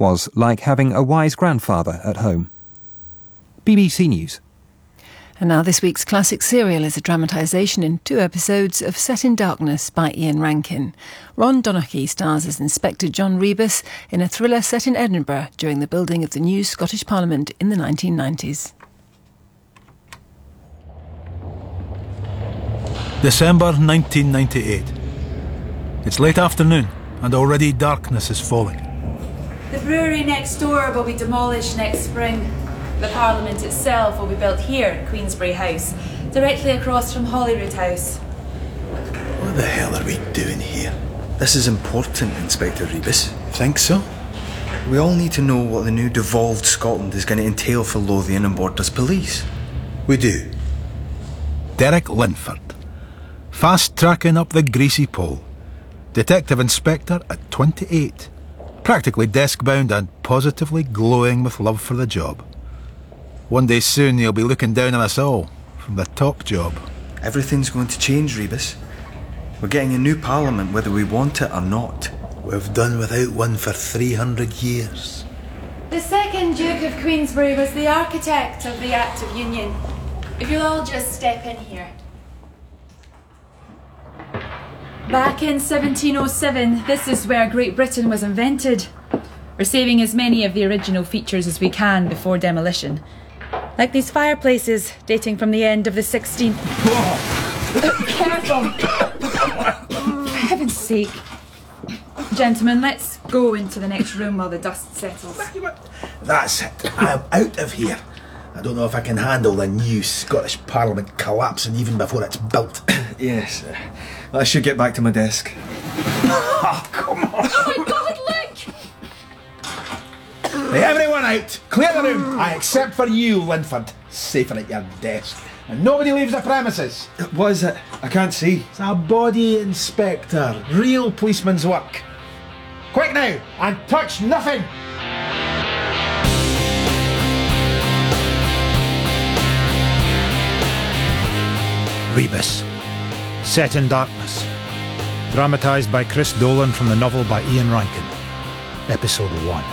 was like having a wise grandfather at home. BBC News. And now this week's classic serial is a dramatisation in 2 episodes of Set in Darkness by Ian Rankin. Ron Donaghy stars as Inspector John Rebus in a thriller set in Edinburgh during the building of the new Scottish Parliament in the 1990s. December 1998. It's late afternoon and already darkness is falling. The brewery next door will be demolished next spring. The Parliament itself will be built here at Queensberry House, directly across from Holyrood House. What the hell are we doing here? This is important, Inspector Rebus. Think so? We all need to know what the new devolved Scotland is going to entail for Lothian and Borders Police. We do. Derek Linford. Fast-tracking up the greasy pole. Detective Inspector at 28. Practically desk-bound and positively glowing with love for the job. One day soon he'll be looking down on us all from the top job. Everything's going to change, Rebus. We're getting a new Parliament whether we want it or not. We've done without one for 300 years. The second Duke of Queensberry was the architect of the Act of Union. If you'll all just step in here. Back in 1707, this is where Great Britain was invented. We're saving as many of the original features as we can before demolition. Like these fireplaces dating from the end of the 16th... Careful! For heaven's sake. Gentlemen, let's go into the next room while the dust settles. That's it. I'm out of here. I don't know if I can handle the new Scottish Parliament collapsing even before it's built. Yes. I should get back to my desk. Oh, come on. Oh my God, look! Hey, everyone out! Clear the room! Except for you, Linford. Safer at your desk. And nobody leaves the premises. What is it? I can't see. It's a body inspector. Real policeman's work. Quick now, and touch nothing! Rebus. Set in Darkness. Dramatised by Chris Dolan from the novel by Ian Rankin. Episode 1.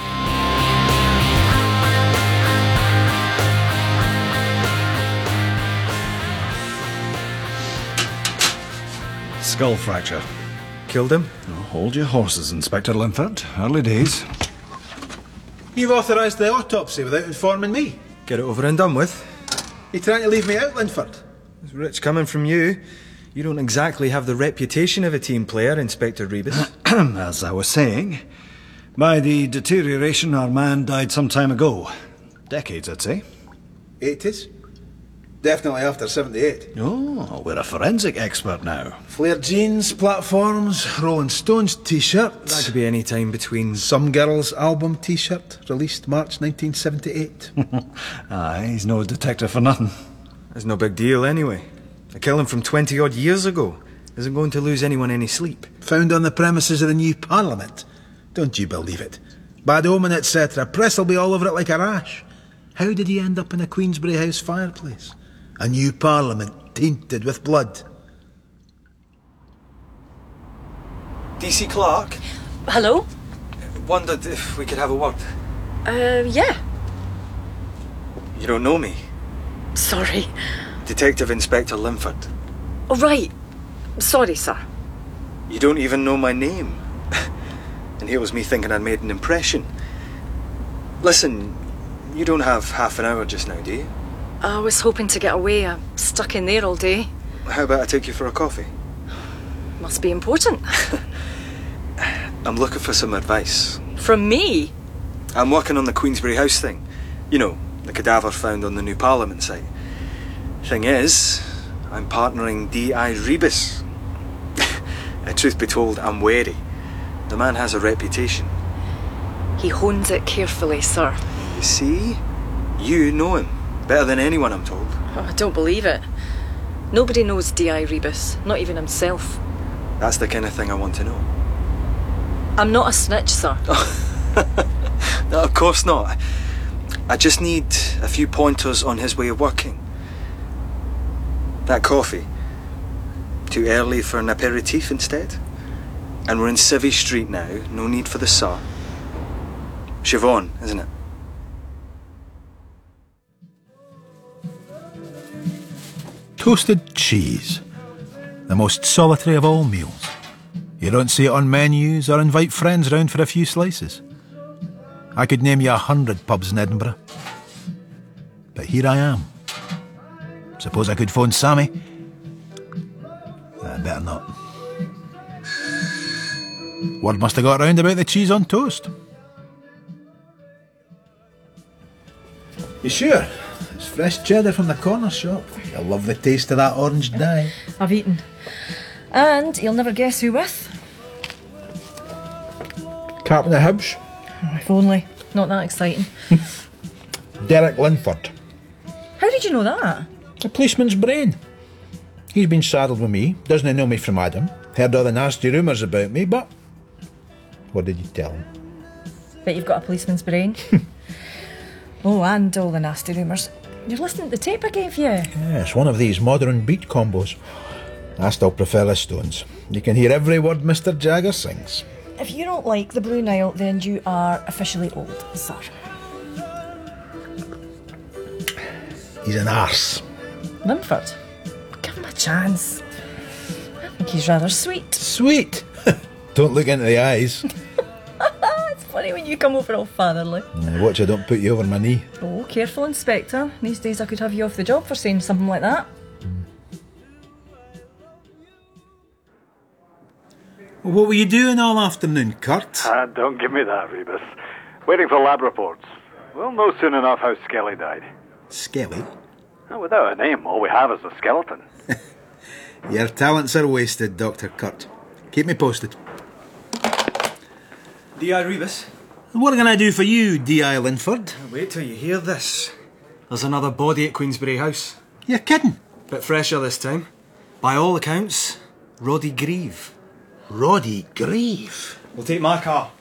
Skull fracture. Killed him? Oh, hold your horses, Inspector Linford. Early days. You've authorised the autopsy without informing me. Get it over and done with. You trying to leave me out, Linford? It's rich coming from you. You don't exactly have the reputation of a team player, Inspector Rebus. As I was saying, by the deterioration, our man died some time ago. Decades, I'd say. 80s? Definitely after 78. Oh, we're a forensic expert now. Flared jeans, platforms, Rolling Stones t-shirt. That could be any time between... Some Girls album t-shirt, released March 1978. Aye, he's no detective for nothing. It's no big deal anyway. A killing from 20-odd years ago isn't going to lose anyone any sleep. Found on the premises of the new Parliament. Don't you believe it? Bad omen, etc. Press will be all over it like a rash. How did he end up in a Queensberry House fireplace? A new Parliament tainted with blood. DC Clark? Hello? Wondered if we could have a word. Yeah. You don't know me? Sorry. Detective Inspector Linford. Oh, right. Sorry, sir. You don't even know my name. And here was me thinking I'd made an impression. Listen, you don't have half an hour just now, do you? I was hoping to get away. I'm stuck in there all day. How about I take you for a coffee? Must be important. I'm looking for some advice. From me? I'm working on the Queensberry House thing. You know, the cadaver found on the new Parliament site. Thing is, I'm partnering D.I. Rebus. Truth be told, I'm wary. The man has a reputation. He hones it carefully, sir. You see? You know him. Better than anyone, I'm told. Oh, I don't believe it. Nobody knows D.I. Rebus, not even himself. That's the kind of thing I want to know. I'm not a snitch, sir. No, of course not. I just need a few pointers on his way of working. That coffee. Too early for an aperitif instead? And we're in Civvy Street now, no need for the sir. Siobhan, isn't it? Toasted cheese. The most solitary of all meals. You don't see it on menus or invite friends round for a few slices. I could name you 100 pubs in Edinburgh. But here I am. Suppose I could phone Sammy? Better not. Word must have got round about the cheese on toast. You sure? It's fresh cheddar from the corner shop. You'll love the taste of that orange dye. I've eaten. And you'll never guess who with. Captain of Hibs, Oh, if only. Not that exciting. Derek Linford. How did you know that? A policeman's brain. He's been saddled with me, doesn't know me from Adam, heard all the nasty rumours about me, but... What did you tell him? Bet you've got a policeman's brain. Oh, and all the nasty rumours. You're listening to the tape I gave you. Yeah, it's one of these modern beat combos. I still prefer the Stones. You can hear every word Mr. Jagger sings. If you don't like the Blue Nile, then you are officially old, sir. He's an arse. Linford? Give him a chance. I think he's rather sweet. Sweet! Don't look into the eyes. It's funny when you come over all fatherly. Watch I don't put you over my knee. Oh, careful, Inspector. These days I could have you off the job for saying something like that. What were you doing all afternoon, Kurt? Don't give me that, Rebus. Waiting for lab reports. We'll know soon enough how Skelly died. Skelly? Without a name, all we have is a skeleton. Your talents are wasted, Dr. Kurt. Keep me posted. D.I. Rebus? What can I do for you, D.I. Linford? Wait till you hear this. There's another body at Queensberry House. You're kidding? Bit fresher this time. By all accounts, Roddy Grieve. Roddy Grieve? We'll take my car.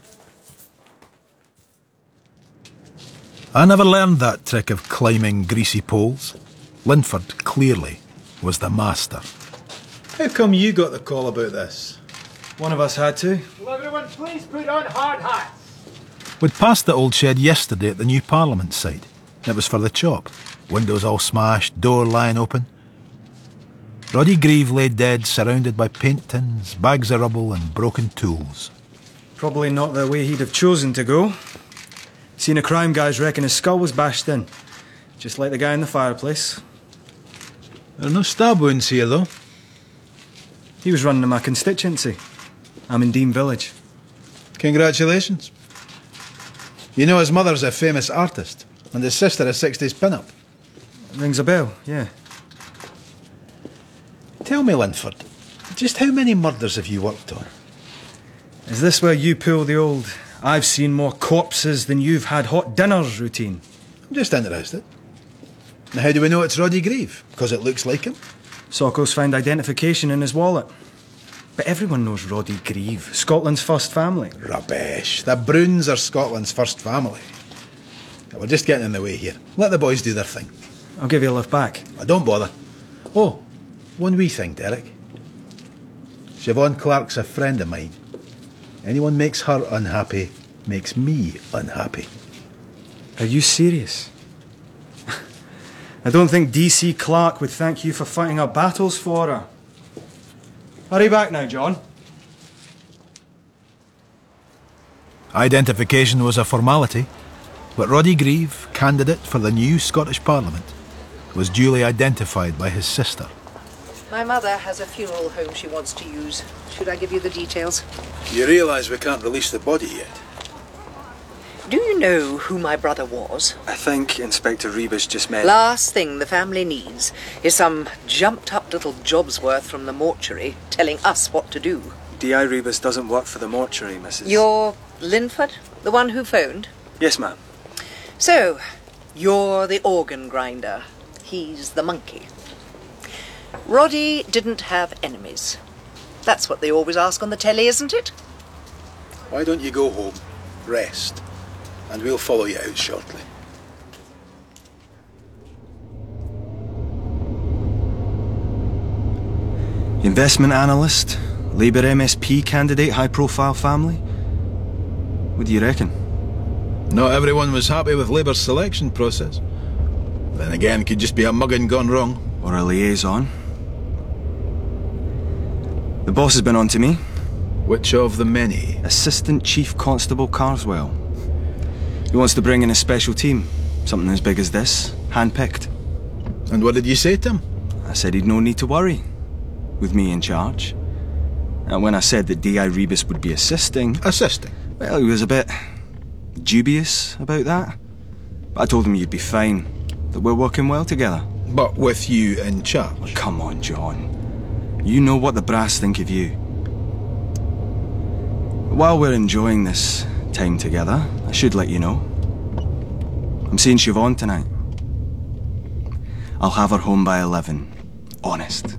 I never learned that trick of climbing greasy poles. Linford, clearly, was the master. How come you got the call about this? One of us had to. Will everyone please put on hard hats? We'd passed the old shed yesterday at the new Parliament site. It was for the chop. Windows all smashed, door lying open. Roddy Grieve lay dead, surrounded by paint tins, bags of rubble and broken tools. Probably not the way he'd have chosen to go. Seen a crime guys reckon his skull was bashed in. Just like the guy in the fireplace. There are no stab wounds here, though. He was running in my constituency. I'm in Dean Village. Congratulations. You know his mother's a famous artist, and his sister a 60s pin-up. Rings a bell, yeah. Tell me, Linford, just how many murders have you worked on? Is this where you pull the old "I've seen more corpses than you've had hot dinners" routine? I'm just interested. Now, how do we know it's Roddy Grieve? Because it looks like him? Sokos found identification in his wallet. But everyone knows Roddy Grieve, Scotland's first family. Rubbish. The Bruns are Scotland's first family. Now, we're just getting in the way here. Let the boys do their thing. I'll give you a lift back. Don't bother. Oh, one wee thing, Derek. Siobhan Clark's a friend of mine. Anyone makes her unhappy makes me unhappy. Are you serious? I don't think D.C. Clark would thank you for fighting our battles for her. Hurry back now, John. Identification was a formality, but Roddy Grieve, candidate for the new Scottish Parliament, was duly identified by his sister. My mother has a funeral home she wants to use. Should I give you the details? You realise we can't release the body yet? Do you know who my brother was? I think Inspector Rebus just meant... Last thing the family needs is some jumped-up little Jobsworth from the mortuary telling us what to do. D.I. Rebus doesn't work for the mortuary, Mrs... You're Linford? The one who phoned? Yes, ma'am. So, you're the organ grinder. He's the monkey. Roddy didn't have enemies. That's what they always ask on the telly, isn't it? Why don't you go home, rest, and we'll follow you out shortly. Investment analyst, Labour MSP candidate, high-profile family. What do you reckon? Not everyone was happy with Labour's selection process. Then again, it could just be a mugging gone wrong. Or a liaison. The boss has been on to me. Which of the many? Assistant Chief Constable Carswell. He wants to bring in a special team. Something as big as this. Hand-picked. And what did you say to him? I said he'd no need to worry. With me in charge. And when I said that D.I. Rebus would be assisting... Assisting? Well, he was a bit... dubious about that. But I told him you'd be fine. That we're working well together. But with you in charge? Oh, come on, John. You know what the brass think of you. While we're enjoying this time together, I should let you know. I'm seeing Siobhan tonight. I'll have her home by 11. Honest.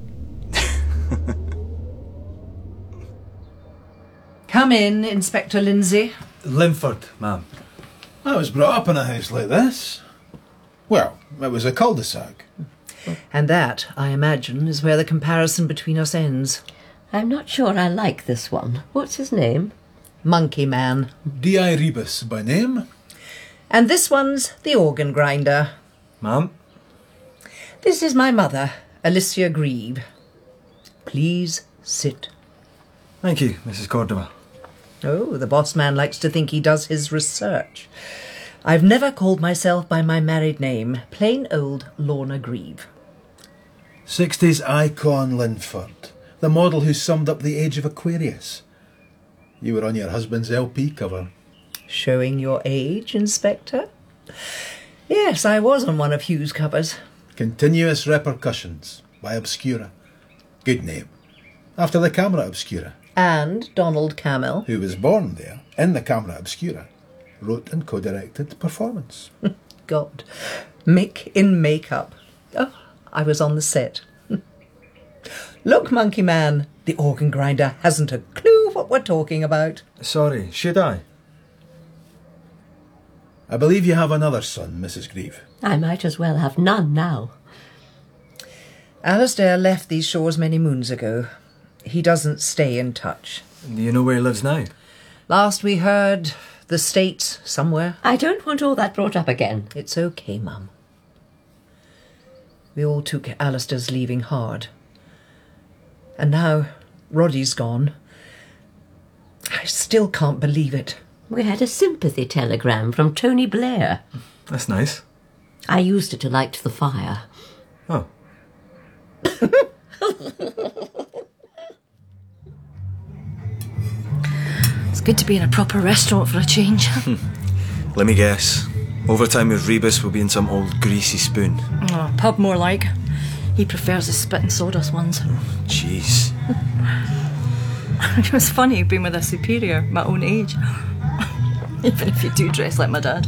Come in, Inspector Lindsay. Linford, ma'am. I was brought up in a house like this. Well, it was a cul-de-sac. And that, I imagine, is where the comparison between us ends. I'm not sure I like this one. What's his name? Monkey Man. D.I. Rebus by name. And this one's the organ grinder. Ma'am? This is my mother, Alicia Grieve. Please sit. Thank you, Mrs. Cordova. Oh, the boss man likes to think he does his research. I've never called myself by my married name, plain old Lorna Grieve. 60s icon Linford, the model who summed up the age of Aquarius. You were on your husband's LP cover. Showing your age, Inspector? Yes, I was on one of Hugh's covers. Continuous Repercussions by Obscura. Good name. After the Camera Obscura. And Donald Cammell, who was born there in the Camera Obscura, wrote and co-directed Performance. God. Mick in makeup. Oh, I was on the set. Look, Monkey Man, the organ grinder hasn't a clue what we're talking about. Sorry, should I? I believe you have another son, Mrs. Grieve. I might as well have none now. Alistair left these shores many moons ago. He doesn't stay in touch. Do you know where he lives now? Last we heard, the States somewhere. I don't want all that brought up again. It's okay, Mum. We all took Alistair's leaving hard. And now Roddy's gone. I still can't believe it. We had a sympathy telegram from Tony Blair. That's nice. I used it to light the fire. Oh. It's good to be in a proper restaurant for a change. Let me guess. Overtime with Rebus will be in some old greasy spoon. Oh, pub more like. He prefers the spit and sawdust ones. Jeez. It was funny being with a superior my own age. Even if you do dress like my dad.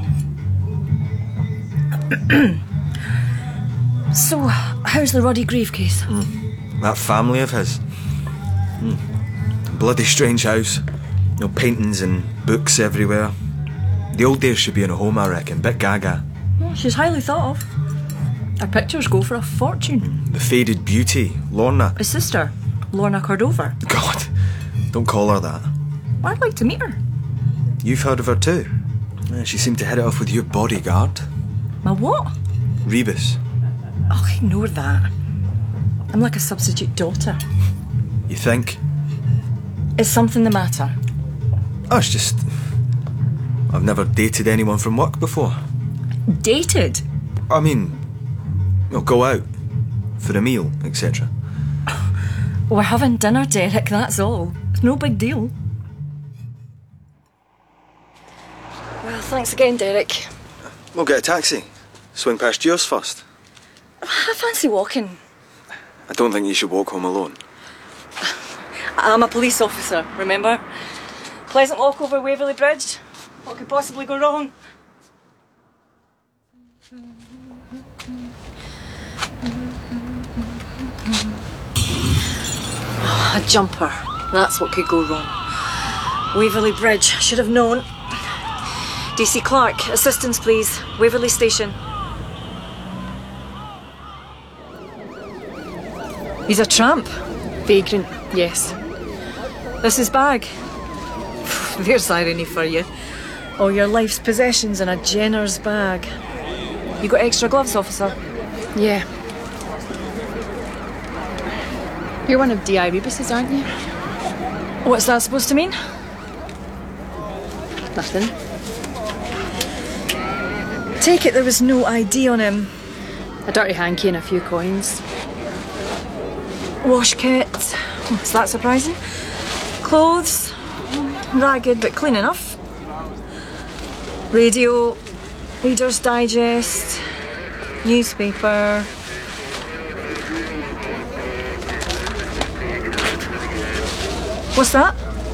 So, how's the Roddy Grieve case? That family of his. Bloody strange house. No paintings and books everywhere. The old days should be in a home, I reckon. Bit gaga. Well, she's highly thought of. Her pictures go for a fortune. The faded beauty, Lorna. His sister, Lorna Cordova. God, don't call her that. I'd like to meet her. You've heard of her too. She seemed to hit it off with your bodyguard. My what? Rebus. Oh, ignore that. I'm like a substitute daughter. You think? Is something the matter? Oh, it's just... I've never dated anyone from work before. Dated? I mean, go out for a meal, etc. We're having dinner, Derek, that's all. It's no big deal. Well, thanks again, Derek. We'll get a taxi. Swing past yours first. I fancy walking. I don't think you should walk home alone. I'm a police officer, remember? Pleasant walk over Waverley Bridge. What could possibly go wrong? A jumper. That's what could go wrong. Waverley Bridge. Should have known. DC Clark, assistance please. Waverley Station. He's a tramp. Vagrant, yes. This is bag. There's irony for you. All your life's possessions in a Jenner's bag. You got extra gloves, officer? Yeah. You're one of D.I. Rebus's, aren't you? What's that supposed to mean? Nothing. Take it there was no ID on him. A dirty hanky and a few coins. Wash kit. Is that surprising? Clothes. Ragged but clean enough. Radio. Reader's Digest. Newspaper. What's that?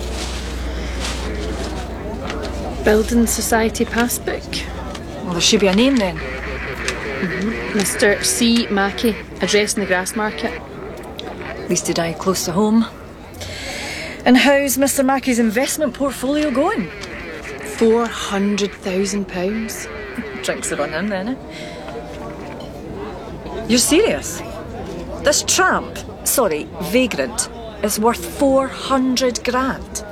Building Society passbook. Well, there should be a name then. Mr. C. Mackey, address in the Grass Market. At least he died close to home. And how's Mr. Mackey's investment portfolio going? £400,000. Drinks are on him then, eh? You're serious? This tramp, sorry, vagrant, is worth 400 grand.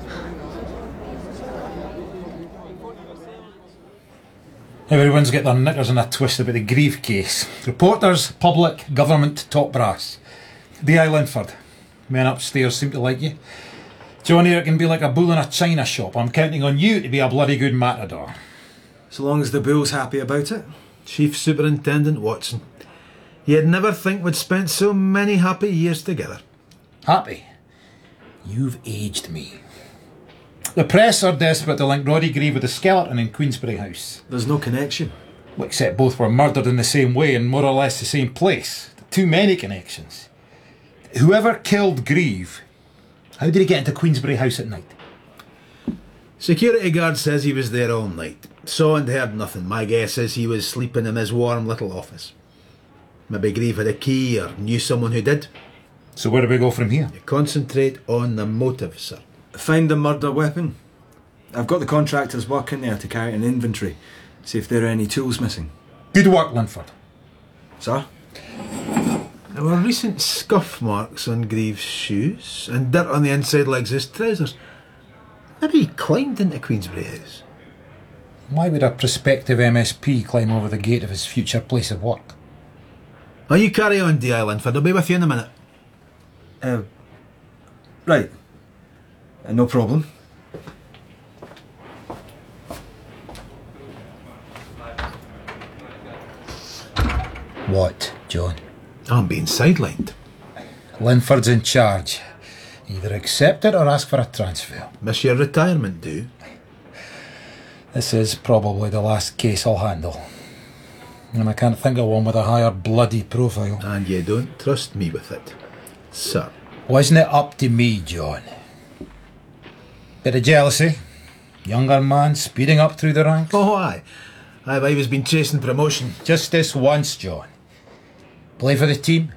Everyone's got their knickers in a twist about the Grieve case. Reporters, public, government, top brass. D.I. Linford. Men upstairs seem to like you. John here can be like a bull in a china shop. I'm counting on you to be a bloody good matador. So long as the bull's happy about it. Chief Superintendent Watson. You'd never think we'd spent so many happy years together. Happy? You've aged me. The press are desperate to link Roddy Grieve with the skeleton in Queensberry House. There's no connection. Well, except both were murdered in the same way in more or less the same place. Too many connections. Whoever killed Grieve, how did he get into Queensberry House at night? Security guard says he was there all night. Saw and heard nothing. My guess is he was sleeping in his warm little office. Maybe Grieve had a key or knew someone who did. So where do we go from here? You concentrate on the motive, sir. Find the murder weapon. I've got the contractors working there to carry an inventory. See if there are any tools missing. Good work, Linford. Sir? There were recent scuff marks on Grieve's shoes and dirt on the inside legs of his trousers. Maybe he climbed into Queensberry House. Why would a prospective MSP climb over the gate of his future place of work? Oh, you carry on, D.I. Linford. I'll be with you in a minute. Right. No problem. What, John? I'm being sidelined. Linford's in charge. Either accept it or ask for a transfer. Miss your retirement, do? This is probably the last case I'll handle. And I can't think of one with a higher bloody profile. And you don't trust me with it, sir. Wasn't it up to me, John? Bit of jealousy. Younger man speeding up through the ranks. Oh, aye. I've always been chasing promotion. Just this once, John. Play for the team.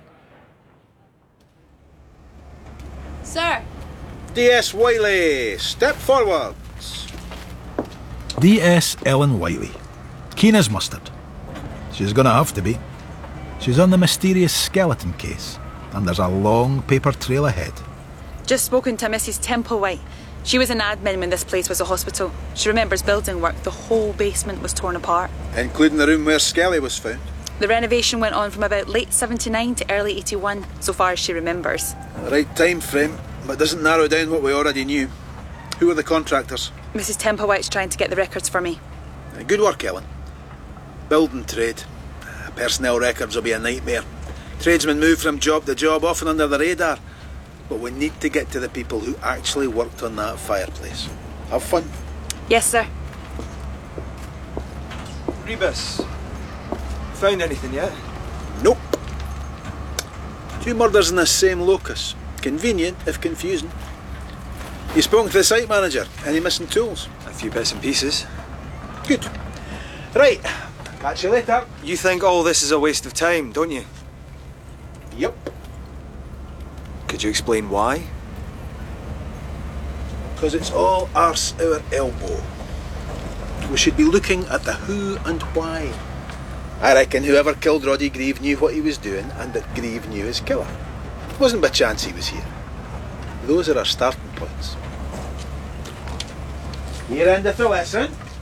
Sir. D.S. Wiley, step forwards. D.S. Ellen Wiley. Keen as mustard. She's gonna have to be. She's on the mysterious skeleton case, and there's a long paper trail ahead. Just spoken to Mrs. Templewhite. She was an admin when this place was a hospital. She remembers building work. The whole basement was torn apart. Including the room where Skelly was found. The renovation went on from about late 79 to early 81, so far as she remembers. The right time frame, but doesn't narrow down what we already knew. Who are the contractors? Mrs. Templewhite's trying to get the records for me. Good work, Ellen. Building trade. Personnel records will be a nightmare. Tradesmen move from job to job, often under the radar. But we need to get to the people who actually worked on that fireplace. Have fun. Yes, sir. Rebus. Found anything yet? Nope. 2 murders in the same locus. Convenient, if confusing. You spoken to the site manager? Any missing tools? A few bits and pieces. Good. Right. Catch you later. You think all this is a waste of time, don't you? Yep. Could you explain why? Because it's all arse our elbow. We should be looking at the who and why. I reckon whoever killed Roddy Grieve knew what he was doing and that Grieve knew his killer. It wasn't by chance he was here. Those are our starting points. Here endeth the lesson.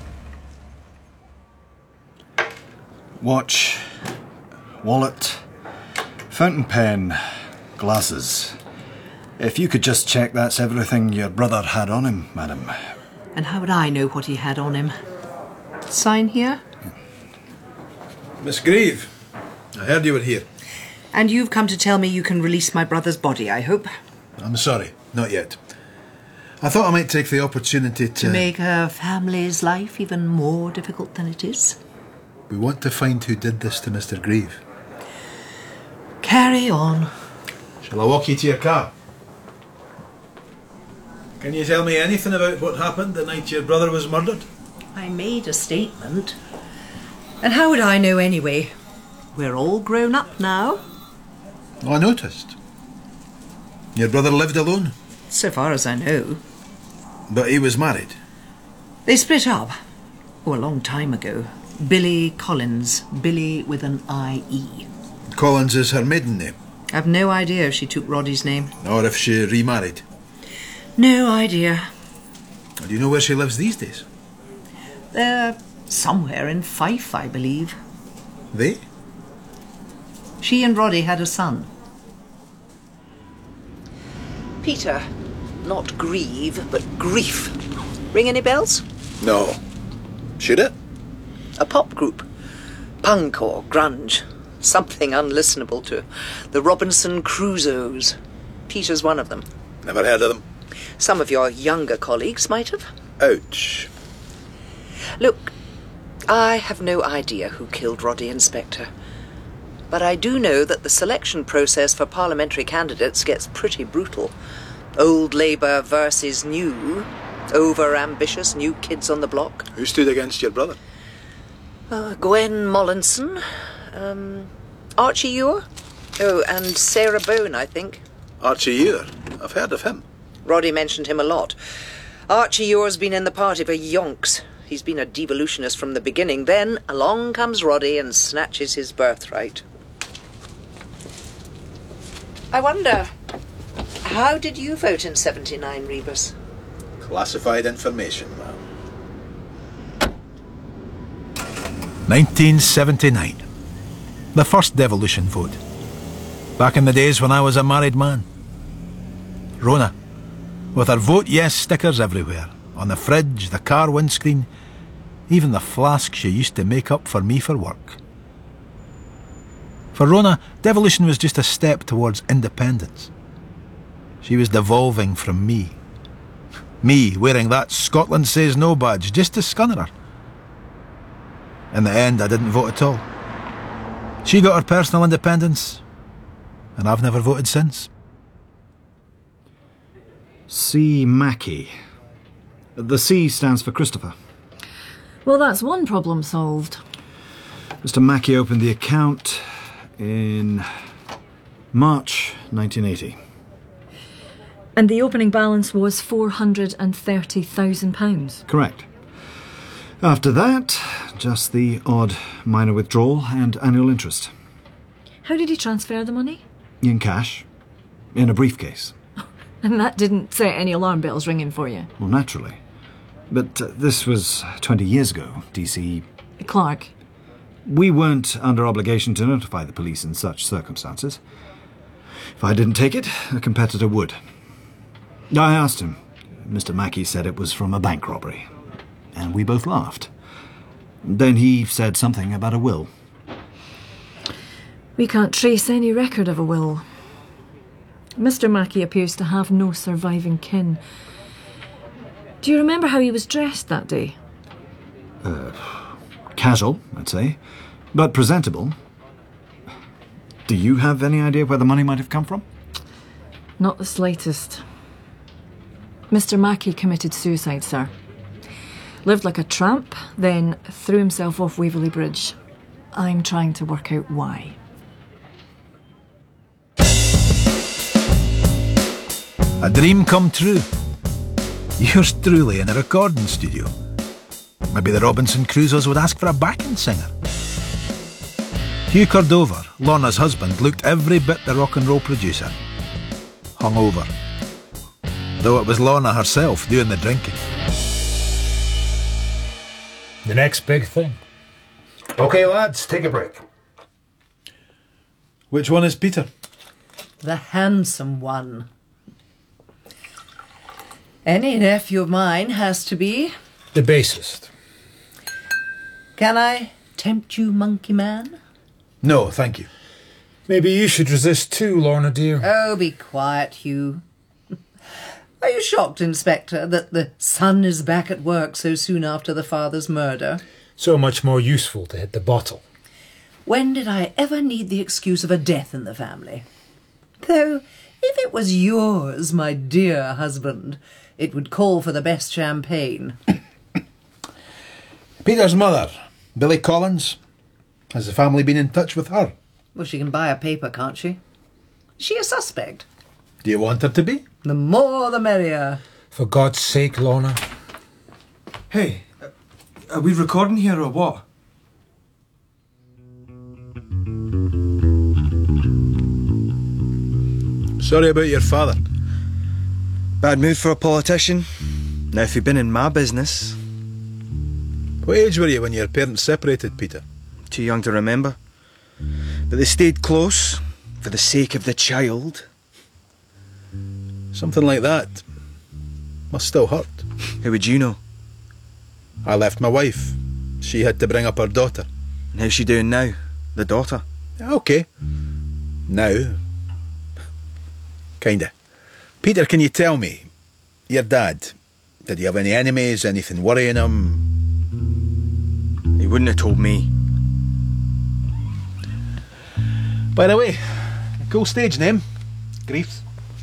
Watch, wallet, fountain pen, glasses. If you could just check that's everything your brother had on him, madam. And how would I know what he had on him? Sign here? Miss Grieve, I heard you were here. And you've come to tell me you can release my brother's body, I hope? I'm sorry, not yet. I thought I might take the opportunity To make a family's life even more difficult than it is? We want to find who did this to Mr. Grieve. Carry on. Shall I walk you to your car? Can you tell me anything about what happened the night your brother was murdered? I made a statement. And how would I know anyway? We're all grown up now. Oh, I noticed. Your brother lived alone? So far as I know. But he was married? They split up. Oh, a long time ago. Billy Collins. Billy with an I-E. Collins is her maiden name? I've no idea if she took Roddy's name. Or if she remarried? No idea. Do you know where she lives these days? They're somewhere in Fife, I believe. They? She and Roddy had a son. Peter. Not Grieve, but Grief. Ring any bells? No. Should it? A pop group. Punk or grunge. Something unlistenable to the Robinson Crusoes. Peter's one of them. Never heard of them. Some of your younger colleagues might have. Ouch. Look, I have no idea who killed Roddy Inspector. But I do know that the selection process for parliamentary candidates gets pretty brutal. Old Labour versus new. Over-ambitious new kids on the block. Who stood against your brother? Gwen Mollinson. Archie Ure. Oh, and Sarah Bone, I think. Archie Ure? I've heard of him. Roddy mentioned him a lot. Archie Ure's been in the party for yonks. He's been a devolutionist from the beginning. Then along comes Roddy and snatches his birthright. I wonder, how did you vote in 79, Rebus? Classified information, ma'am. 1979. The first devolution vote. Back in the days when I was a married man. Rona, with her Vote Yes stickers everywhere, on the fridge, the car windscreen, even the flask she used to make up for me for work. For Rona, devolution was just a step towards independence. She was devolving from me. Me wearing that Scotland Says No badge just to scunner her. In the end, I didn't vote at all. She got her personal independence, and I've never voted since. C. Mackey. The C stands for Christopher. Well, that's one problem solved. Mr. Mackey opened the account in March 1980. And the opening balance was £430,000. Correct. After that, just the odd minor withdrawal and annual interest. How did he transfer the money? In cash. In a briefcase. And that didn't set any alarm bells ringing for you? Well, naturally. But this was 20 years ago, DC. Clark. We weren't under obligation to notify the police in such circumstances. If I didn't take it, a competitor would. I asked him. Mr. Mackey said it was from a bank robbery. And we both laughed. Then he said something about a will. We can't trace any record of a will. Mr. Mackey appears to have no surviving kin. Do you remember how he was dressed that day? Casual, I'd say. But presentable. Do you have any idea where the money might have come from? Not the slightest. Mr. Mackey committed suicide, sir. Lived like a tramp, then threw himself off Waverley Bridge. I'm trying to work out why. A dream come true. Yours truly in a recording studio. Maybe the Robinson Crusoes would ask for a backing singer. Hugh Cordover, Lorna's husband, looked every bit the rock and roll producer. Hungover. Though it was Lorna herself doing the drinking. The next big thing. OK, lads, take a break. Which one is Peter? The handsome one. Any nephew of mine has to be. The bassist. Can I tempt you, Monkey Man? No, thank you. Maybe you should resist too, Lorna dear. Oh, be quiet, Hugh. Are you shocked, Inspector, that the son is back at work so soon after the father's murder? So much more useful to hit the bottle. When did I ever need the excuse of a death in the family? Though, if it was yours, my dear husband, it would call for the best champagne. Peter's mother, Billy Collins. Has the family been in touch with her? Well, she can buy a paper, can't she? Is she a suspect? Do you want her to be? The more the merrier. For God's sake, Lorna. Hey, are we recording here or what? Sorry about your father. Bad mood for a politician. Now, if he'd been in my business... What age were you when your parents separated, Peter? Too young to remember. But they stayed close, for the sake of the child. Something like that must still hurt. How would you know? I left my wife. She had to bring up her daughter. And how's she doing now? The daughter? OK. Now. Kinda. Peter, can you tell me, your dad, did he have any enemies, anything worrying him? He wouldn't have told me. By the way, cool stage name. Griefs.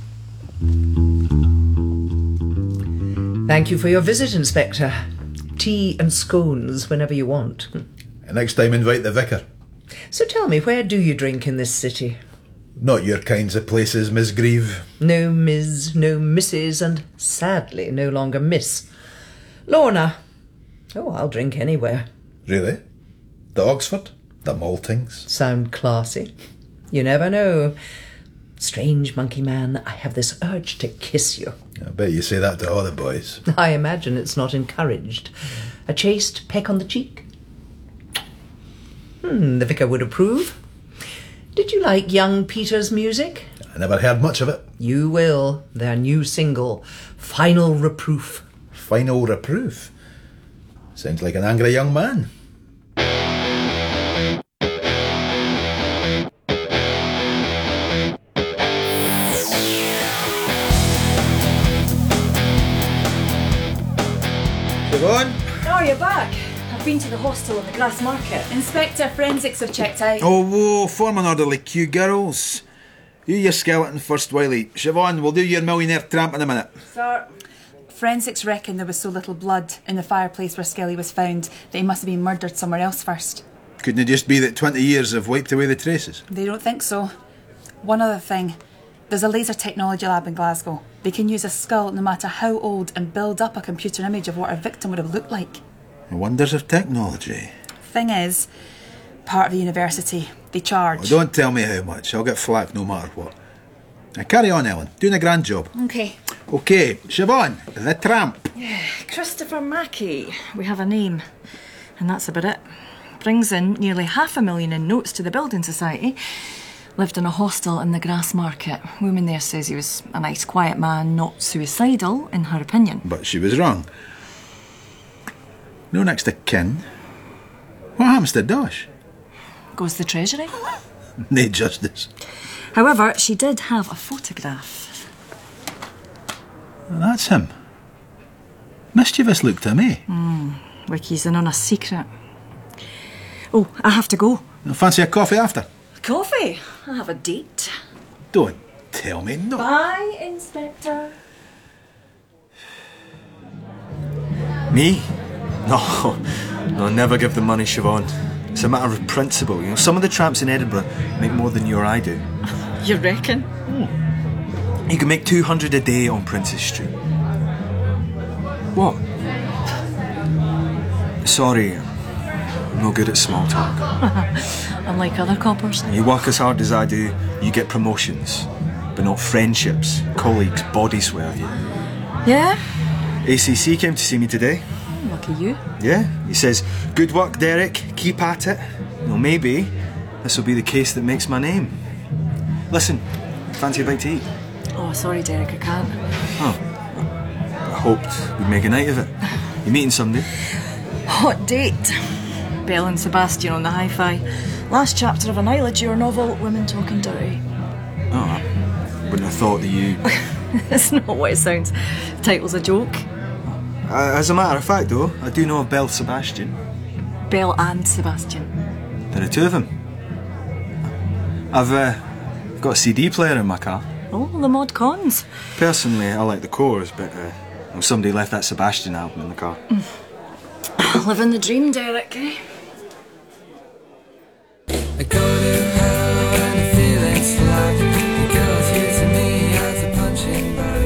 Thank you for your visit, Inspector. Tea and scones whenever you want. And next time invite the vicar. So tell me, where do you drink in this city? Not your kinds of places, Miss Grieve. No Ms., no Mrs., and sadly no longer Miss. Lorna. Oh, I'll drink anywhere. Really? The Oxford? The Maltings? Sound classy. You never know. Strange, Monkey Man, I have this urge to kiss you. I bet you say that to all the boys. I imagine it's not encouraged. A chaste peck on the cheek? The vicar would approve. Did you like young Peter's music? I never heard much of it. You will. Their new single, Final Reproof. Final Reproof? Sounds like an angry young man. Siobhan? Oh, you're back. I've been to the hostel in the Grass Market. Inspector, forensics have checked out. Oh, whoa, form an orderly queue, girls. You your skeleton first, Wiley. Siobhan, we'll do your millionaire tramp in a minute. Sir, forensics reckon there was so little blood in the fireplace where Skelly was found that he must have been murdered somewhere else first. Couldn't it just be that 20 years have wiped away the traces? They don't think so. One other thing. There's a laser technology lab in Glasgow. They can use a skull no matter how old and build up a computer image of what a victim would have looked like. The wonders of technology. Thing is, part of the university, they charge. Oh, don't tell me how much. I'll get flack no matter what. Now carry on, Ellen. Doing a grand job. Okay. OK, Siobhan, the tramp. Christopher Mackey. We have a name. And that's about it. Brings in nearly $500,000 in notes to the Building Society. Lived in a hostel in the Grass Market. Woman there says he was a nice, quiet man, not suicidal, in her opinion. But she was wrong. No next to kin. What happens to Dosh? Goes the Treasury. No justice. However, she did have a photograph. Well, that's him. Mischievous look to me. Like he's in on a secret. Oh, I have to go. Fancy a coffee after? Coffee? I have a date. Don't tell me, no. Bye, Inspector. Me? No, never give them money, Siobhan. It's a matter of principle. You know, some of the tramps in Edinburgh make more than you or I do. You reckon? You can make 200 a day on Princess Street. What? Sorry, I'm no good at small talk. Unlike other coppers. You work as hard as I do, you get promotions. But not friendships, colleagues, body swear you. Yeah? ACC came to see me today. Lucky you. Yeah, he says, "Good work, Derek. Keep at it." Well, maybe this will be the case that makes my name. Listen, fancy a bite to eat? Oh, sorry, Derek, I can't. Oh, I hoped we'd make a night of it. You meeting somebody? Hot date. Belle and Sebastian on the hi-fi. Last chapter of an Isla Dure novel, Women Talking Dirty. Oh, I wouldn't have thought that you... It's not what it sounds. The title's a joke. As a matter of fact, though, I do know of Belle Sebastian. Belle and Sebastian. There are two of them. I've got a CD player in my car. Oh, the mod cons. Personally, I like the Cores, but somebody left that Sebastian album in the car. Living the dream, Derek, eh? I go to hell and the feeling's slack. The girl's using me as a punching bag.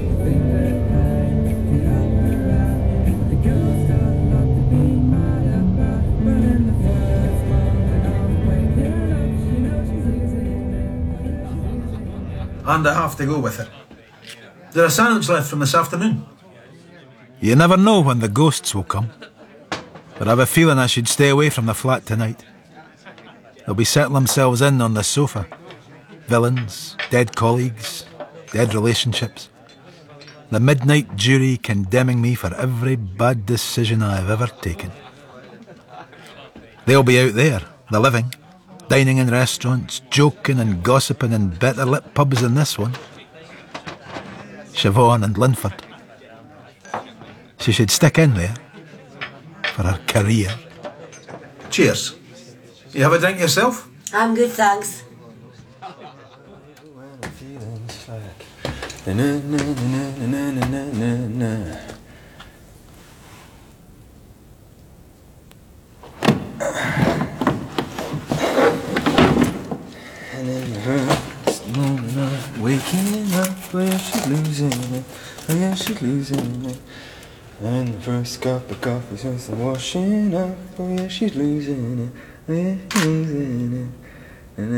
And I have to go with her. There a sandwich left from this afternoon? You never know when the ghosts will come. But I've a feeling I should stay away from the flat tonight. They'll be settling themselves in on the sofa. Villains, dead colleagues, dead relationships. The midnight jury condemning me for every bad decision I have ever taken. They'll be out there, the living, dining in restaurants, joking and gossiping in better lit pubs than this one. Siobhan and Linford. She should stick in there for her career. Cheers. You have a drink yourself? I'm good, thanks. Waking up where she's losing it, where she's losing it. And the first cup of coffee's just washing up, oh yeah, she's losing it, oh yeah, she's losing it. Oh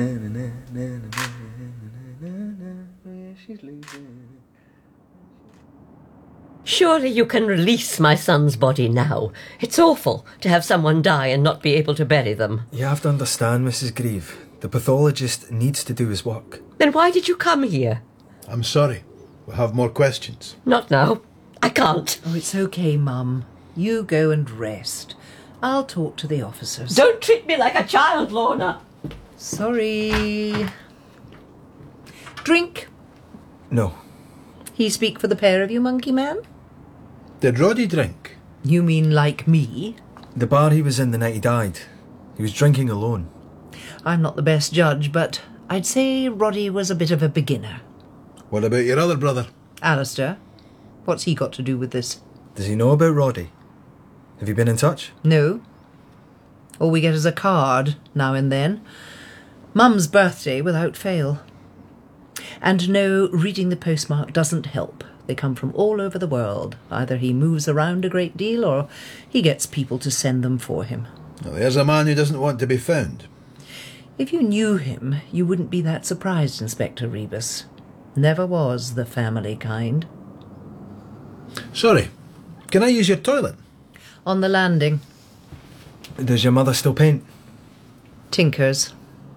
yeah, she's losing it. Surely you can release my son's body now. It's awful to have someone die and not be able to bury them. You have to understand, Mrs. Grieve. The pathologist needs to do his work. Then why did you come here? I'm sorry. We'll have more questions. Not now. I can't. Oh, it's okay, Mum. You go and rest. I'll talk to the officers. Don't treat me like a child, Lorna. Sorry. Drink? No. He speak for the pair of you, Monkey Man? Did Roddy drink? You mean like me? The bar he was in the night he died. He was drinking alone. I'm not the best judge, but I'd say Roddy was a bit of a beginner. What about your other brother? Alistair? What's he got to do with this? Does he know about Roddy? Have you been in touch? No. All we get is a card, now and then. Mum's birthday without fail. And no, reading the postmark doesn't help. They come from all over the world. Either he moves around a great deal, or he gets people to send them for him. Well, there's a man who doesn't want to be found. If you knew him, you wouldn't be that surprised, Inspector Rebus. Never was the family kind. Sorry, can I use your toilet? On the landing. Does your mother still paint? Tinkers.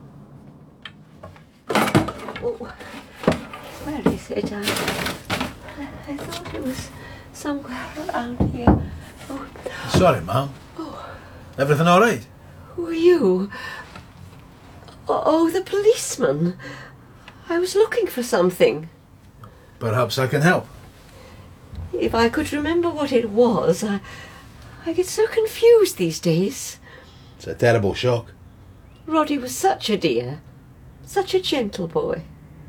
Oh, where is it? I thought it was somewhere around here. Oh. Sorry, ma'am. Oh. Everything all right? Who are you? Oh, the policeman. I was looking for something. Perhaps I can help. If I could remember what it was, I get so confused these days. It's a terrible shock. Roddy was such a dear. Such a gentle boy.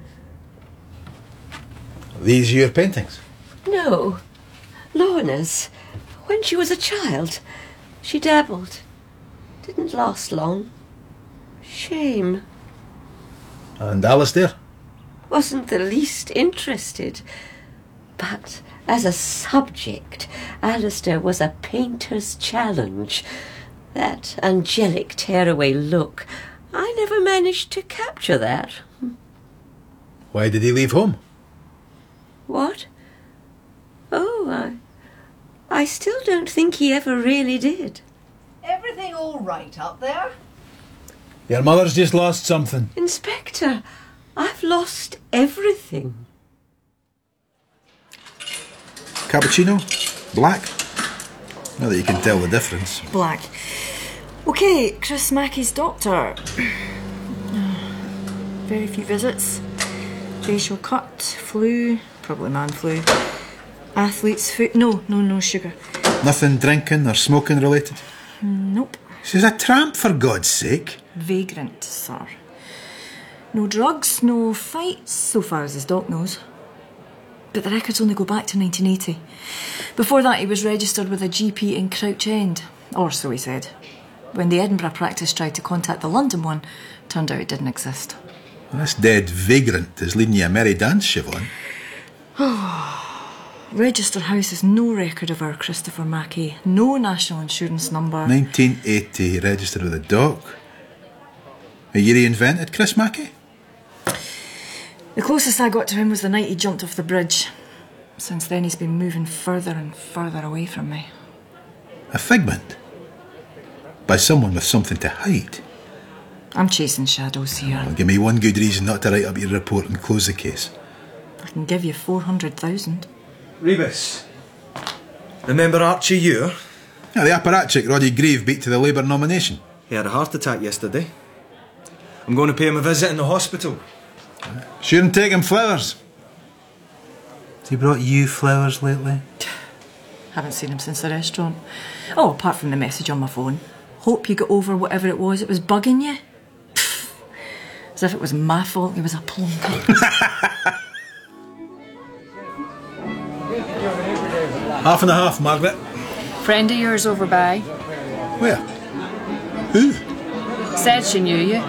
These your paintings? No. Lorna's. When she was a child. She dabbled. Didn't last long. Shame. And Alistair? Wasn't the least interested. But as a subject, Alistair was a painter's challenge. That angelic tearaway look. I never managed to capture that. Why did he leave home? What? Oh, I still don't think he ever really did. Everything all right up there? Your mother's just lost something. Inspector, I've lost everything. Cappuccino? Black? Not that you can tell the difference. Black. OK, Chris Mackey's doctor. Very few visits. Facial cut, flu, probably man flu. Athlete's foot. No sugar. Nothing drinking or smoking related? Nope. She's a tramp, for God's sake. Vagrant, sir. No drugs, no fights, so far as his doc knows. But the records only go back to 1980. Before that, he was registered with a GP in Crouch End. Or so he said. When the Edinburgh practice tried to contact the London one, turned out it didn't exist. This dead vagrant is leading you a merry dance, Siobhan. Register House has no record of our Christopher Mackey. No national insurance number. 1980, registered with a doc. A year he invented Chris Mackey? The closest I got to him was the night he jumped off the bridge. Since then he's been moving further and further away from me. A figment? By someone with something to hide? I'm chasing shadows here. Well, give me one good reason not to write up your report and close the case. I can give you 400,000. Rebus. Remember Archie Ure? Yeah, the apparatchik Roddy Grieve beat to the Labour nomination. He had a heart attack yesterday. I'm going to pay him a visit in the hospital. Sure and take him flowers. Has he brought you flowers lately? Haven't seen him since the restaurant. Oh, apart from the message on my phone. Hope you got over whatever it was bugging you. Pfft. As if it was my fault he was a plonker. Half and a half, Margaret. Friend of yours over by. Where? Who? Said she knew you.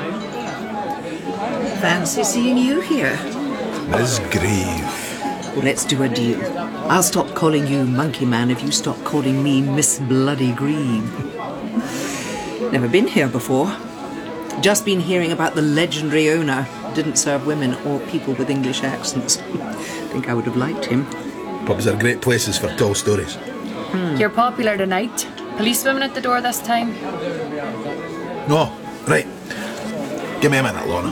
Fancy seeing you here. Miss Grieve. Let's do a deal. I'll stop calling you Monkey Man if you stop calling me Miss Bloody Green. Never been here before. Just been hearing about the legendary owner. Didn't serve women or people with English accents. Think I would have liked him. Pubs are great places for tall stories. You're popular tonight. Policewomen at the door this time. No, right. Give me a minute, Lorna.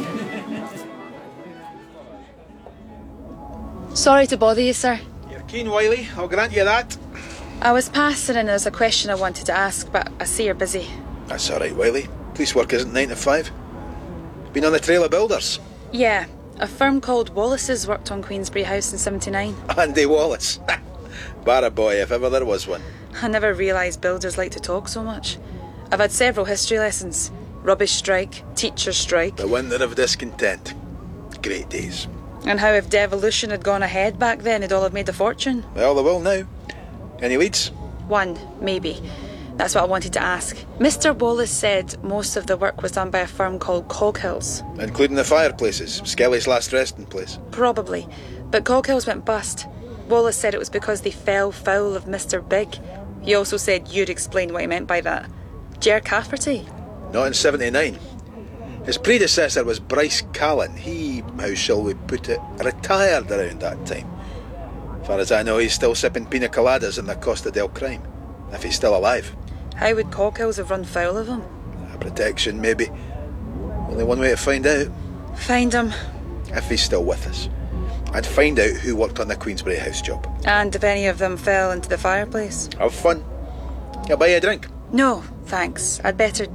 Sorry to bother you, sir. You're keen, Wiley. I'll grant you that. I was passing and there's a question I wanted to ask, but I see you're busy. That's all right, Wiley. Police work isn't 9 to 5. Been on the trail of builders. Yeah, a firm called Wallace's worked on Queensberry House in 79. Andy Wallace. Barra boy, if ever there was one. I never realised builders like to talk so much. I've had several history lessons. Rubbish strike, teacher strike. The winter of discontent. Great days. And how if devolution had gone ahead back then, they'd all have made a fortune. Well, they will now. Any leads? One, maybe. That's what I wanted to ask. Mr. Wallace said most of the work was done by a firm called Coghills. Including the fireplaces, Skelly's last resting place. Probably. But Coghills went bust. Wallace said it was because they fell foul of Mr. Big. He also said you'd explain what he meant by that. Ger Cafferty. Not in 79. His predecessor was Bryce Callan. He, how shall we put it, retired around that time. As far as I know, he's still sipping pina coladas in the Costa del Crime. If he's still alive. How would Coghills have run foul of him? Protection, maybe. Only one way to find out. Find him. If he's still with us. I'd find out who worked on the Queensberry House job. And if any of them fell into the fireplace. Have fun. I'll buy you a drink. No, thanks. I'd better...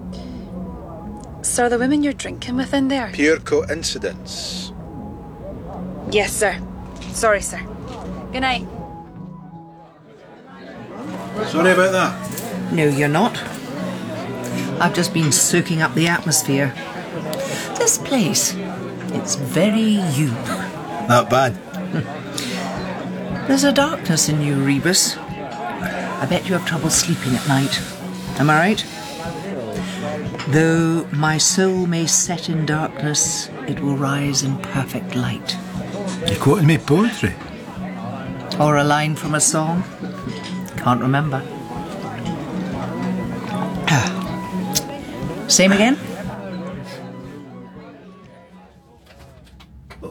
Sir, the women you're drinking with in there? Pure coincidence. Yes, sir. Sorry, sir. Good night. Sorry about that. No, you're not. I've just been soaking up the atmosphere. This place, it's very you. Not bad. There's a darkness in you, Rebus. I bet you have trouble sleeping at night. Am I right? Though my soul may set in darkness, it will rise in perfect light. You're quoting me poetry. Or a line from a song. Can't remember. Same again?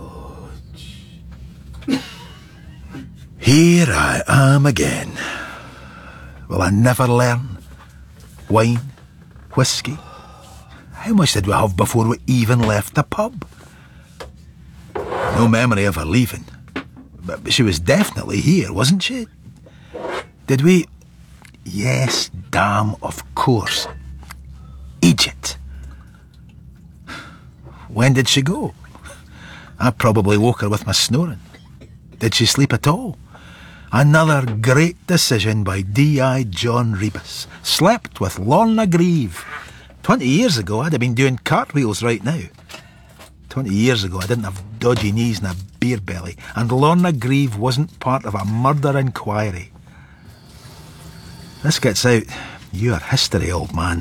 Here I am again. Will I never learn? Wine? Whiskey? How much did we have before we even left the pub? No memory of her leaving. But she was definitely here, wasn't she? Did we... Yes, damn, of course. Egypt. When did she go? I probably woke her with my snoring. Did she sleep at all? Another great decision by D.I. John Rebus. Slept with Lorna Grieve. 20 years ago, I'd have been doing cartwheels right now. 20 years ago, I didn't have dodgy knees and a beer belly, and Lorna Grieve wasn't part of a murder inquiry. This gets out. You are history, old man.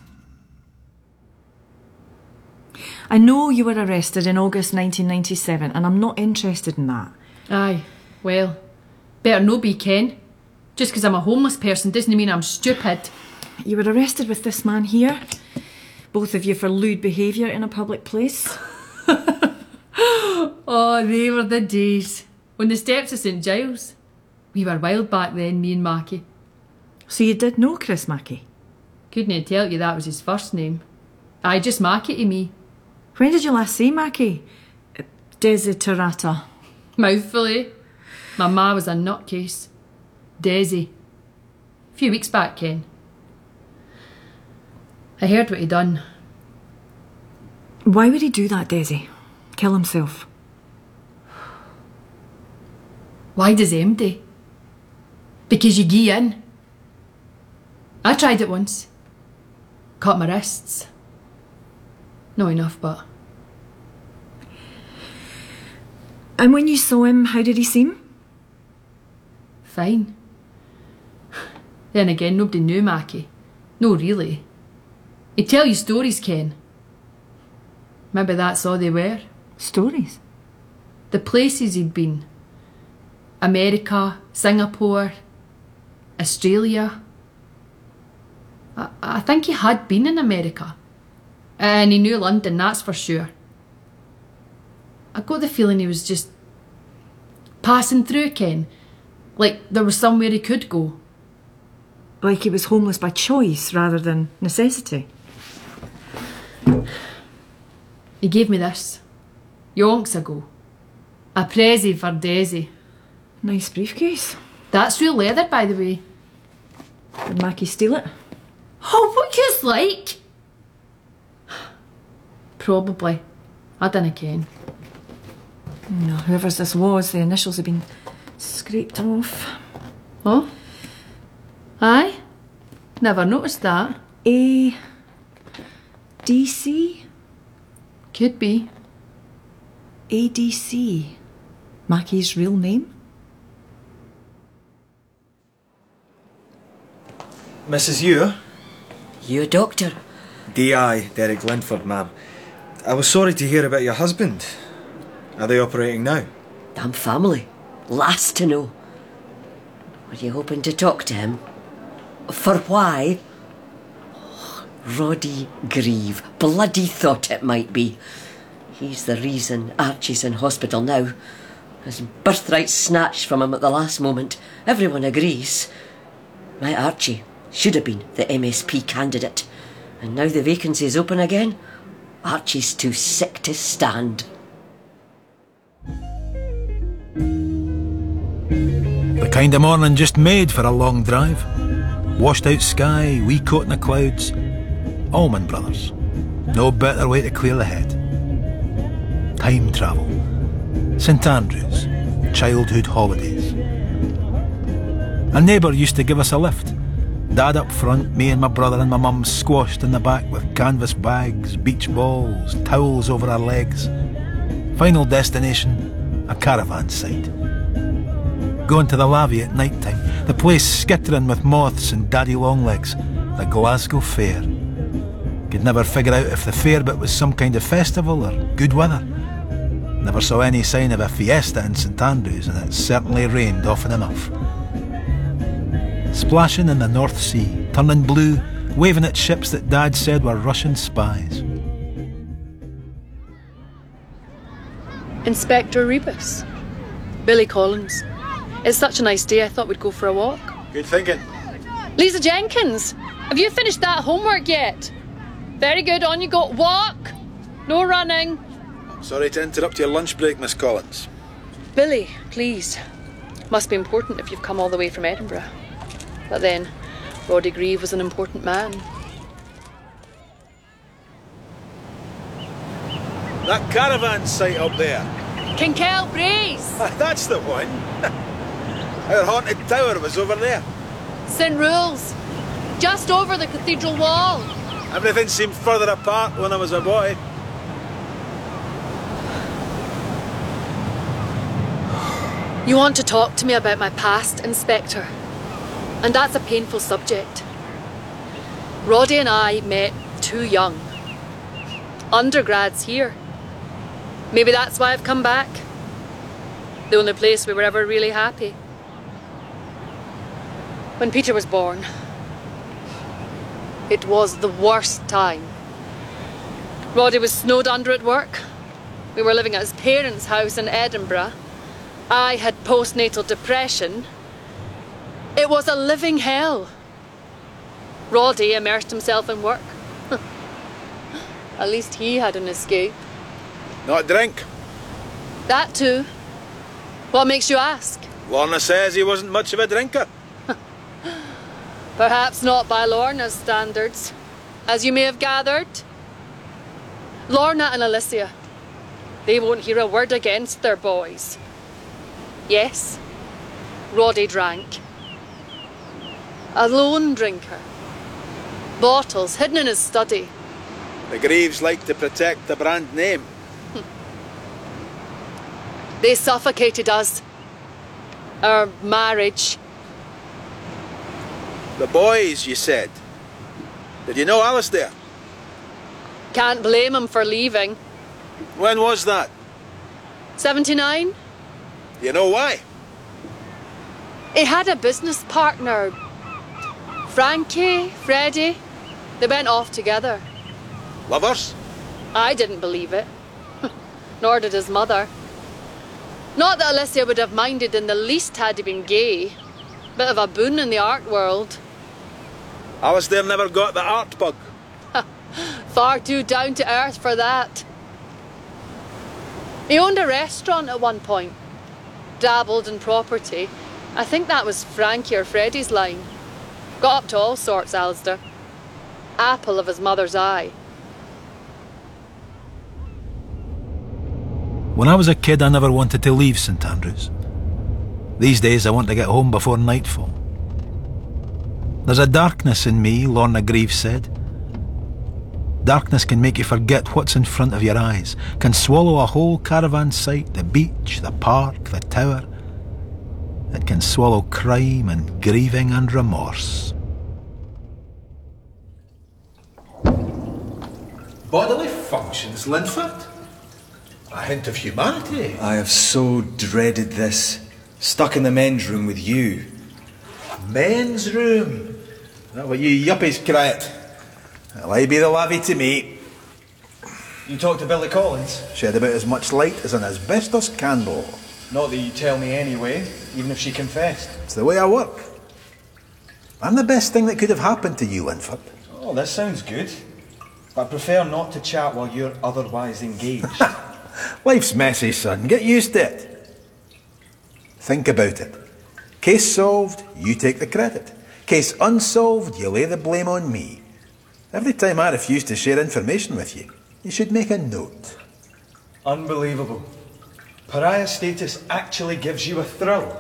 I know you were arrested in August 1997, and I'm not interested in that. Aye, well, better no be, Ken. Just because I'm a homeless person doesn't mean I'm stupid. You were arrested with this man here. Both of you for lewd behaviour in a public place. Oh, they were the days. On the steps of St Giles. We were wild back then, me and Mackie. So you did know Chris Mackie? Couldn't tell you that was his first name. Aye, just Mackie to me. When did you last see Mackie? Desiderata. Mouthful, eh? My ma was a nutcase. Desi. A few weeks back, Ken. I heard what he done. Why would he do that, Desi? Kill himself? Why does empty? Because you gie in. I tried it once. Cut my wrists. No enough, but... And when you saw him, how did he seem? Fine. Then again, nobody knew Mackie. No, really. He'd tell you stories, Ken. Maybe that's all they were. Stories? The places he'd been. America, Singapore, Australia. I think he had been in America. And he knew London, that's for sure. I got the feeling he was just passing through, Ken. Like there was somewhere he could go. Like he was homeless by choice rather than necessity. He gave me this, yonks ago. A prezi for Desi. Nice briefcase. That's real leather, by the way. Did Mackie steal it? Oh, what you's like? Probably. I dunna ken. No, whoever's this was, the initials have been scraped off. Oh? Aye? Never noticed that. A.D.C.? Could be. A.D.C. Mackie's real name? Mrs. Ure? You, Doctor? D.I. Derek Linford, ma'am. I was sorry to hear about your husband. Are they operating now? Damn family. Last to know. Were you hoping to talk to him? For why? Oh, Roddy Grieve. Bloody thought it might be. He's the reason Archie's in hospital now. His birthright snatched from him at the last moment. Everyone agrees. My Archie should have been the MSP candidate. And now the vacancy is open again. Archie's too sick to stand. The kind of morning just made for a long drive. Washed out sky, wee coat in the clouds. Allman Brothers. No better way to clear the head. Time travel. St Andrews. Childhood holidays. A neighbour used to give us a lift. Dad up front, me and my brother and my mum squashed in the back with canvas bags, beach balls, towels over our legs. Final destination, a caravan site. Going to the Lavie at night time, the place skittering with moths and daddy longlegs, the Glasgow Fair. Could never figure out if the fair bit was some kind of festival or good weather. Never saw any sign of a fiesta in St Andrews, and it certainly rained often enough. Splashing in the North Sea, turning blue, waving at ships that Dad said were Russian spies. Inspector Rebus. Billy Collins. It's such a nice day, I thought we'd go for a walk. Good thinking. Lisa Jenkins, have you finished that homework yet? Very good, on you go. Walk! No running. Sorry to interrupt your lunch break, Miss Collins. Billy, please. Must be important if you've come all the way from Edinburgh. But then, Roddy Grieve was an important man. That caravan site up there. Kinkell Braes! That's the one. Our haunted tower was over there. St Rules. Just over the cathedral wall. Everything seemed further apart when I was a boy. You want to talk to me about my past, Inspector? And that's a painful subject. Roddy and I met too young. Undergrads here. Maybe that's why I've come back. The only place we were ever really happy. When Peter was born, it was the worst time. Roddy was snowed under at work. We were living at his parents' house in Edinburgh. I had postnatal depression. It was a living hell. Roddy immersed himself in work. At least he had an escape. Not drink. That too. What makes you ask? Lorna says he wasn't much of a drinker. Perhaps not by Lorna's standards, as you may have gathered. Lorna and Alicia, they won't hear a word against their boys. Yes, Roddy drank. A lone drinker. Bottles hidden in his study. The Greaves like to protect the brand name. They suffocated us. Our marriage. The boys, you said. Did you know Alistair? Can't blame him for leaving. When was that? 79? Do you know why? He had a business partner. Frankie, Freddie. They went off together. Lovers? I didn't believe it. Nor did his mother. Not that Alicia would have minded in the least had he been gay. Bit of a boon in the art world. Alistair never got the art bug. Far too down to earth for that. He owned a restaurant at one point. Dabbled in property. I think that was Frankie or Freddie's line. Got up to all sorts, Alistair. Apple of his mother's eye. When I was a kid, I never wanted to leave St Andrews. These days, I want to get home before nightfall. There's a darkness in me, Lorna Grieve said. Darkness can make you forget what's in front of your eyes, can swallow a whole caravan site, the beach, the park, the tower. It can swallow crime and grieving and remorse. Bodily functions, Linford. A hint of humanity. I have so dreaded this. Stuck in the men's room with you. Men's room? Is that what you yuppies cry it? Well, I be the lavvy to me. You talked to Billy Collins? Shed about as much light as an asbestos candle. Not that you tell me anyway, even if she confessed. It's the way I work. I'm the best thing that could have happened to you, Linford. Oh, this sounds good. But I prefer not to chat while you're otherwise engaged. Life's messy, son. Get used to it. Think about it. Case solved, you take the credit. Case unsolved, you lay the blame on me. Every time I refuse to share information with you, you should make a note. Unbelievable. Pariah status actually gives you a thrill.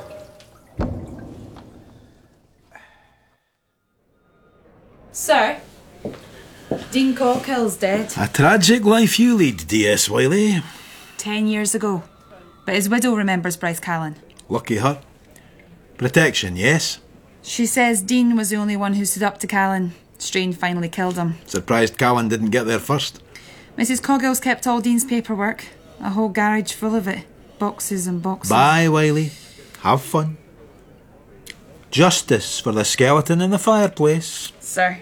Sir, Dean Cockill's dead. A tragic life you lead, D.S. Wiley. 10 years ago. But his widow remembers Bryce Callan. Lucky her. Protection, yes? She says Dean was the only one who stood up to Callan. Strain finally killed him. Surprised Callan didn't get there first. Mrs. Coggill's kept all Dean's paperwork. A whole garage full of it. Boxes and boxes. Bye, Wiley. Have fun. Justice for the skeleton in the fireplace. Sir.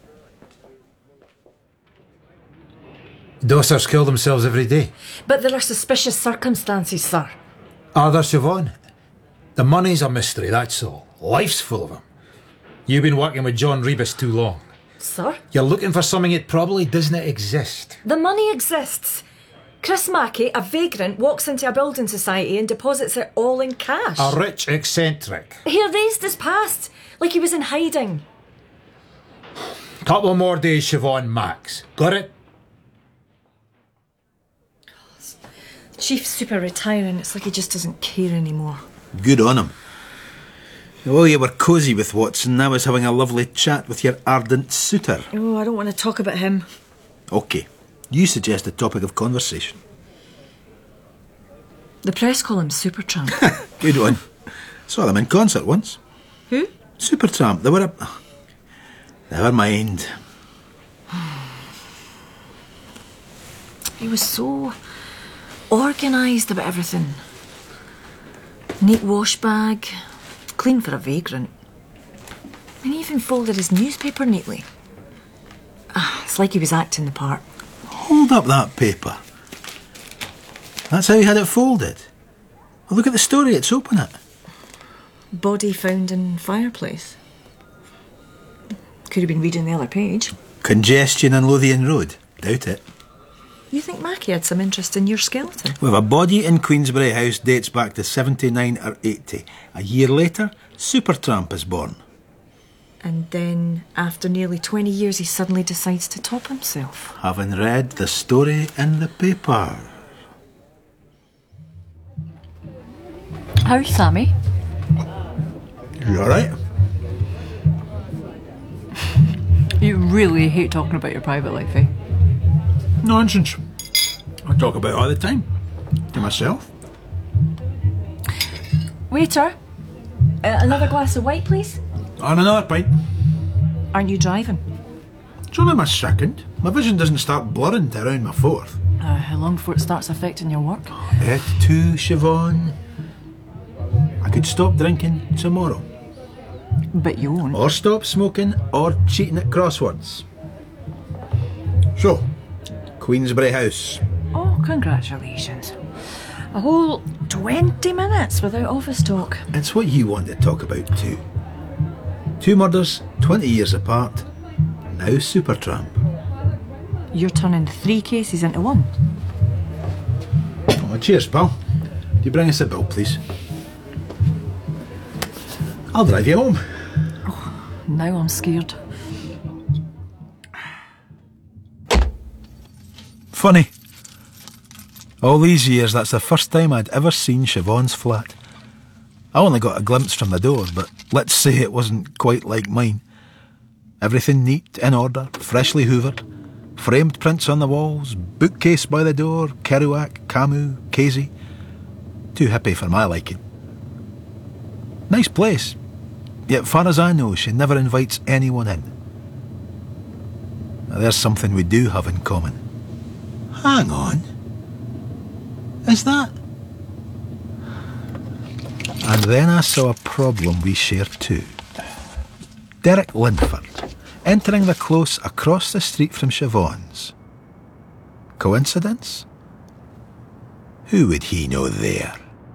Docers kill themselves every day. But there are suspicious circumstances, sir. Are there, Siobhan? The money's a mystery, that's all. Life's full of them. You've been working with John Rebus too long. Sir? You're looking for something that probably doesn't exist. The money exists. Chris Mackey, a vagrant, walks into a building society and deposits it all in cash. A rich eccentric. He erased his past, like he was in hiding. Couple more days, Siobhan, max. Got it? The chief's super retiring. It's like he just doesn't care anymore. Good on him. While you were cosy with Watson, I was having a lovely chat with your ardent suitor. Oh, I don't want to talk about him. OK. You suggest a topic of conversation. The press call him Supertramp. Good one. Saw them in concert once. Who? Supertramp. They were a... Never mind. He was so organised about everything. Neat wash bag, clean for a vagrant. And he even folded his newspaper neatly. It's like he was acting the part. Hold up that paper. That's how you had it folded. Well, look at the story, it's open it. Body found in fireplace. Could have been reading the other page. Congestion on Lothian Road. Doubt it. You think Mackey had some interest in your skeleton? With a body in Queensbury House dates back to 79 or 80. A year later, Supertramp is born. And then, after nearly 20 years, he suddenly decides to top himself. Having read the story in the paper. How's Sammy? You alright? You really hate talking about your private life, eh? Nonsense. I talk about it all the time. To myself. Waiter, another glass of white, please. On another pint. Aren't you driving? It's only my second. My vision doesn't start blurring to around my fourth. How long before it starts affecting your work? It too, Siobhan. I could stop drinking tomorrow. But you won't. Or stop smoking or cheating at crosswords. So, Queensbury House. Oh, congratulations. A whole 20 minutes without office talk. It's what you want to talk about too. 2 murders, 20 years apart. Now Supertramp. You're turning 3 cases into 1. Oh, cheers, pal. Do you bring us a bill, please? I'll drive you home. Oh, now I'm scared. Funny. All these years, that's the first time I'd ever seen Siobhan's flat. I only got a glimpse from the door, but let's say it wasn't quite like mine. Everything neat, in order, freshly hoovered. Framed prints on the walls, bookcase by the door, Kerouac, Camus, Casey. Too hippie for my liking. Nice place. Yet far as I know, she never invites anyone in. Now, there's something we do have in common. Hang on. Is that? And then I saw a problem we shared too. Derek Linford, entering the close across the street from Siobhan's. Coincidence? Who would he know there?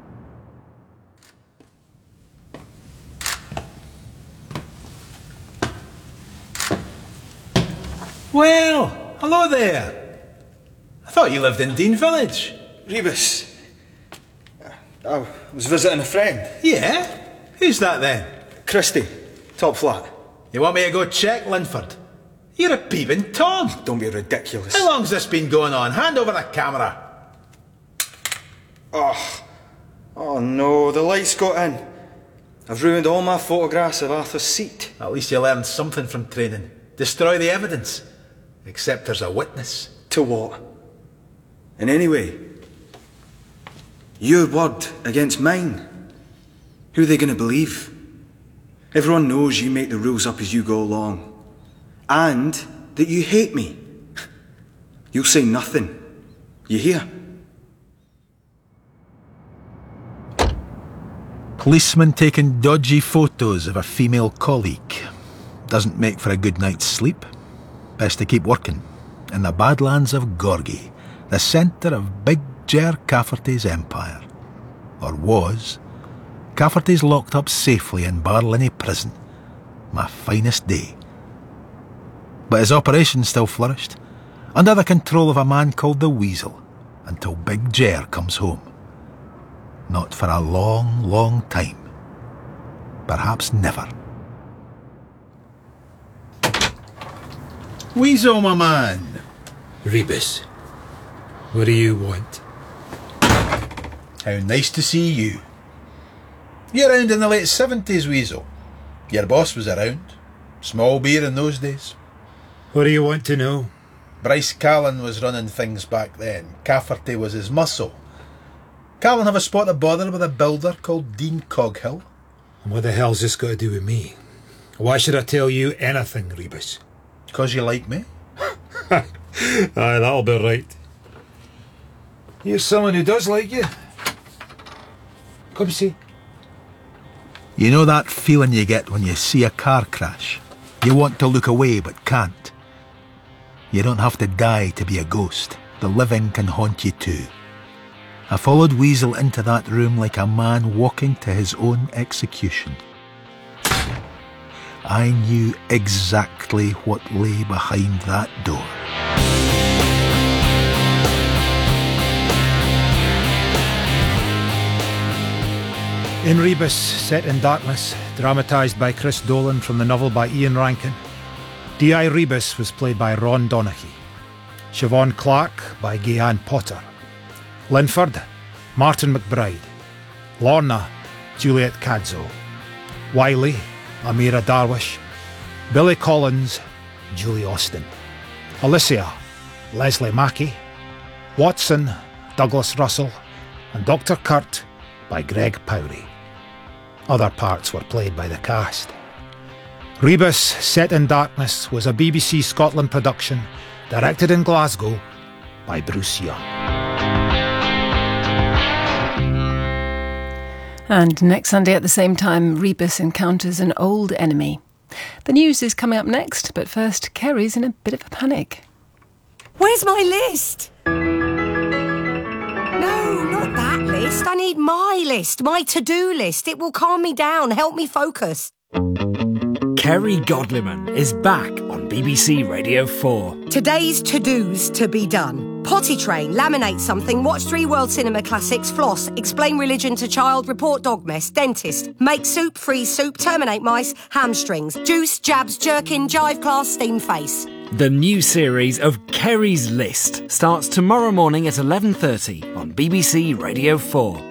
Well, hello there. I thought you lived in Dean Village. Rebus. I was visiting a friend. Yeah? Who's that then? Christie, top flat. You want me to go check Linford? You're a peeping Tom. Don't be ridiculous. How long's this been going on? Hand over the camera. Oh no, the lights got in. I've ruined all my photographs of Arthur's seat. At least you learned something from training. Destroy the evidence. Except there's a witness. To what? And anyway, your word against mine. Who are they going to believe? Everyone knows you make the rules up as you go along. And that you hate me. You'll say nothing. You hear? Policeman taking dodgy photos of a female colleague. Doesn't make for a good night's sleep. Best to keep working. In the Badlands of Gorgie, the centre of Big Ger Cafferty's empire. Or was. Cafferty's locked up safely in Barlinnie prison. my finest day. But his operation still flourished, under the control of a man called the Weasel, until Big Ger comes home. Not for a long, long time. Perhaps never. Weasel, my man. Rebus, what do you want? How nice to see you. You around in the late 70s, Weasel? Your boss was around. Small beer in those days. What do you want to know? Bryce Callan was running things back then. Cafferty was his muscle. Callan have a spot of bother with a builder called Dean Coghill. And what the hell's this got to do with me? Why should I tell you anything, Rebus? 'Cause you like me? Aye, that'll be right. Here's someone who does like you. Come see. You know that feeling you get when you see a car crash? You want to look away but can't. You don't have to die to be a ghost. The living can haunt you too. I followed Weasel into that room like a man walking to his own execution. I knew exactly what lay behind that door. In Rebus, Set in Darkness, dramatised by Chris Dolan from the novel by Ian Rankin. D.I. Rebus was played by Ron Donaghy. Siobhan Clarke by Gayanne Potter. Linford, Martin McBride. Lorna, Juliet Cadzo. Wiley, Amira Darwish. Billy Collins, Julie Austin. Alicia, Leslie Mackey. Watson, Douglas Russell. And Dr. Kurt by Greg Powrie. Other parts were played by the cast. Rebus, Set in Darkness was a BBC Scotland production, directed in Glasgow by Bruce Young. And next Sunday at the same time, Rebus encounters an old enemy. The news is coming up next, but first, Kerry's in a bit of a panic. Where's my list? No, not that list. I need my list, my to-do list. It will calm me down, help me focus. Kerry Godliman is back on BBC Radio 4. Today's to-dos to be done. Potty train, laminate something, watch 3 world cinema classics, floss, explain religion to child, report dog mess, dentist, make soup, freeze soup, terminate mice, hamstrings, juice, jabs, jerkin, jive class, steam face. The new series of Kerry's List starts tomorrow morning at 11:30 on BBC Radio 4.